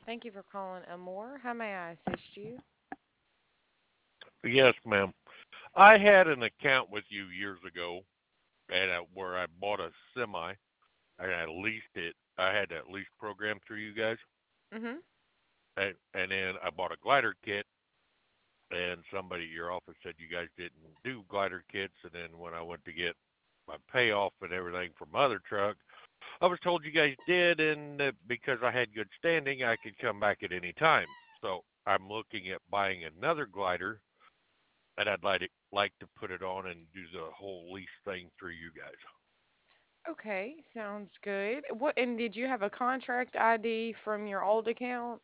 Thank you for calling Amore. How may I assist you? Yes, ma'am. I had an account with you years ago, and where I bought a semi, and I leased it. I had that lease program through you guys, Mhm. and then I bought a glider kit, and somebody at your office said you guys didn't do glider kits, and then when I went to get my payoff and everything for my other truck, I was told you guys did, and that because I had good standing, I could come back at any time. So I'm looking at buying another glider, and I'd like to put it on and do the whole lease thing through you guys. Okay, sounds good. What and did you have a contract ID from your old account?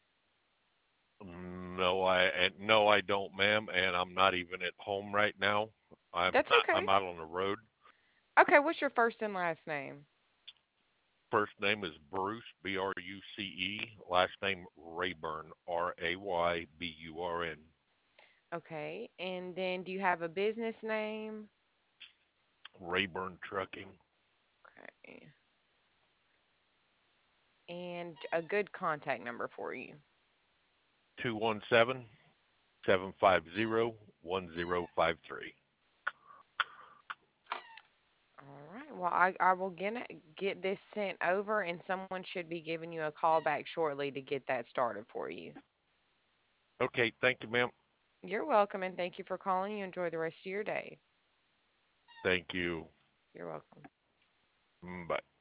No, I don't, ma'am, and I'm not even at home right now. That's okay. I'm out on the road. Okay, what's your first and last name? First name is Bruce, Bruce. Last name Rayburn, Rayburn. Okay, and then do you have a business name? Rayburn Trucking. Okay, and a good contact number for you. 217-750-1053. All right. Well, I will get this sent over, and someone should be giving you a call back shortly to get that started for you. Okay, thank you, ma'am. You're welcome, and thank you for calling. You enjoy the rest of your day. Thank you. You're welcome. Bye.